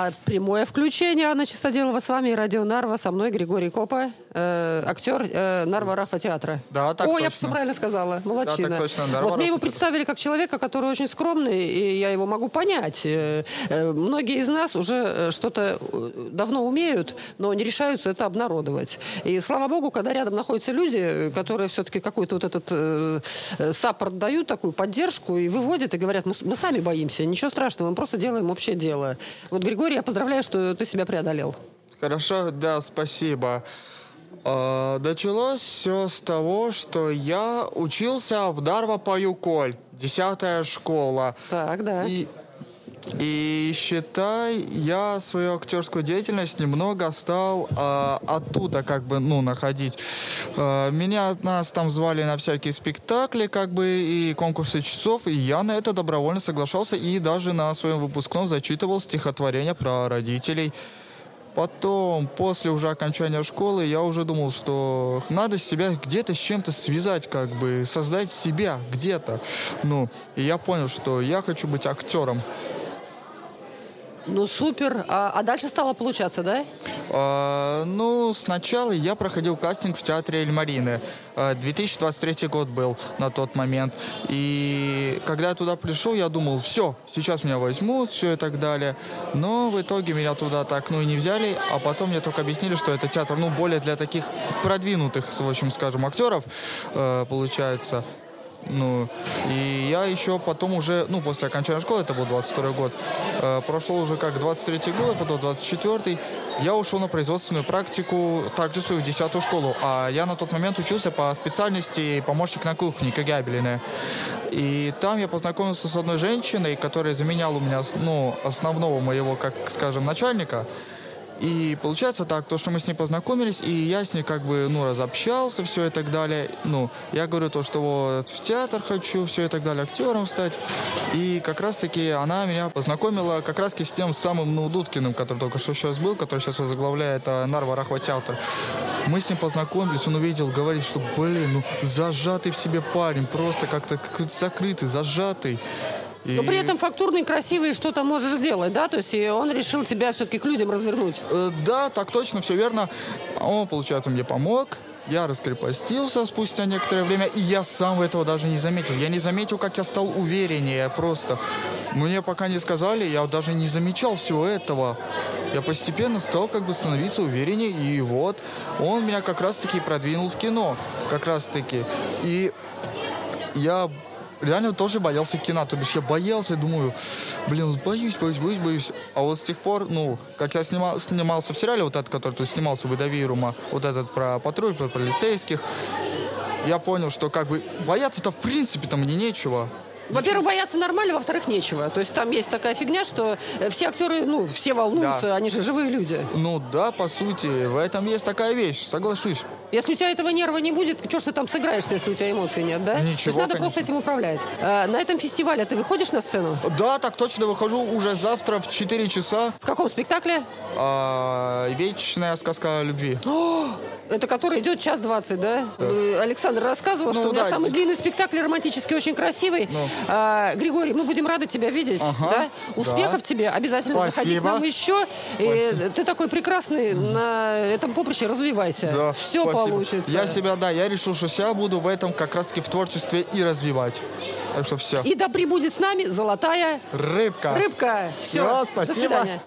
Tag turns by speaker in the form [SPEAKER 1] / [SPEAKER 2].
[SPEAKER 1] Прямое включение. Анна Чистоделова с вами, Радио Нарва. Со мной Григорий Копа, актер Нарва Рафа театра.
[SPEAKER 2] Да, так точно.
[SPEAKER 1] Я все правильно сказала. Молодчина.
[SPEAKER 2] Да, так точно.
[SPEAKER 1] Вот мне его представили как человека, который очень скромный, и я его могу понять. Многие из нас уже что-то давно умеют, но не решаются это обнародовать. И слава богу, когда рядом находятся люди, которые все-таки какой-то вот этот саппорт дают, такую поддержку, и выводят, и говорят, мы сами боимся, ничего страшного, мы просто делаем общее дело. Вот, Григорий, я поздравляю, что ты себя преодолел.
[SPEAKER 2] Хорошо, да, спасибо. Началось все с того, что я учился в Нарва Паюколь, 10-я школа.
[SPEAKER 1] Так, да.
[SPEAKER 2] И считай, я свою актерскую деятельность немного стал оттуда находить. Нас там звали на всякие спектакли, и конкурсы часов, и я на это добровольно соглашался, и даже на своем выпускном зачитывал стихотворения про родителей. Потом, после уже окончания школы, я уже думал, что надо себя где-то с чем-то связать, создать себя где-то. И я понял, что я хочу быть актером.
[SPEAKER 1] Ну, супер. А дальше стало получаться, да?
[SPEAKER 2] Сначала я проходил кастинг в театре Эльмарины. 2023 год был на тот момент. И когда я туда пришел, я думал, все, сейчас меня возьмут, все и так далее. Но в итоге меня туда так, и не взяли. А потом мне только объяснили, что это театр, более для таких продвинутых, в общем, скажем, актеров, получается. И я еще потом уже, после окончания школы, это был 22 год, прошел уже 23-й год, потом 24-й, я ушел на производственную практику, также свою 10-ю школу, а я на тот момент учился по специальности помощник на кухне, Кагябелине. И там я познакомился с одной женщиной, которая заменяла у меня, основного моего, начальника. И получается так, то, что мы с ней познакомились, и я с ней разобщался, все и так далее. Я говорю то, что вот в театр хочу, все и так далее, актером стать. И как раз-таки она меня познакомила как раз-таки с тем самым Дудкиным, который только что сейчас был, который сейчас возглавляет Нарва Рахва театр. Мы с ним познакомились, он увидел, говорит, что, зажатый в себе парень, просто как-то закрытый, зажатый.
[SPEAKER 1] Но при этом фактурный, красивый, что-то можешь сделать, да? То есть он решил тебя все-таки к людям развернуть.
[SPEAKER 2] Да, так точно, все верно. Он, получается, мне помог. Я раскрепостился спустя некоторое время, и я сам этого даже не заметил. Я не заметил, как я стал увереннее просто. Мне пока не сказали, я даже не замечал всего этого. Я постепенно стал становиться увереннее, и вот он меня как раз-таки продвинул в кино. Как раз-таки. И я реально тоже боялся кино. То бишь я боялся, думаю, боюсь. А вот с тех пор, как я снимался в сериале, вот этот, который тут снимался в Идавирума, вот этот про патруль, про полицейских, я понял, что бояться-то в принципе-то мне нечего.
[SPEAKER 1] Во-первых, бояться нормально, во-вторых, нечего. То есть там есть такая фигня, что все актеры, все волнуются, да. Они же живые люди.
[SPEAKER 2] Да, по сути, в этом есть такая вещь, соглашусь.
[SPEAKER 1] Если у тебя этого нерва не будет, что ж ты там сыграешь-то, если у тебя эмоций нет, да?
[SPEAKER 2] Ничего,
[SPEAKER 1] То есть надо просто этим управлять. На этом фестивале ты выходишь на сцену?
[SPEAKER 2] Да, так точно, выхожу уже завтра в 4 часа.
[SPEAKER 1] В каком спектакле?
[SPEAKER 2] «Вечная сказка о любви».
[SPEAKER 1] Это который идет 1:20, да? Александр рассказывал, что у меня самый длинный спектакль, романтический, очень красивый. Григорий, мы будем рады тебя видеть. Да? Успехов тебе. Обязательно заходи к нам еще. И ты такой прекрасный, на этом поприще развивайся.
[SPEAKER 2] Да,
[SPEAKER 1] все получится.
[SPEAKER 2] Я решил, что себя буду в этом как раз-таки в творчестве и развивать. Так что все.
[SPEAKER 1] И да пребудет с нами золотая
[SPEAKER 2] рыбка.
[SPEAKER 1] Все,
[SPEAKER 2] спасибо.
[SPEAKER 1] До свидания.